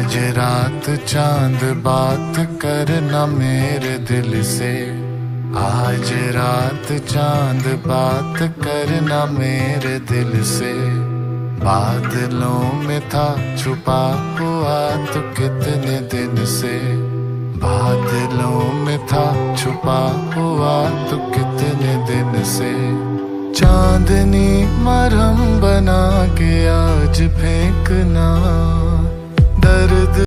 आज रात चांद बात करना मेरे दिल से। आज रात चांद बात करना मेरे दिल से। बादलों में था छुपा हुआ तो कितने दिन से। बादलों में था छुपा हुआ तो कितने दिन से। चांदनी मरहम बना के आज फेंकना दर्द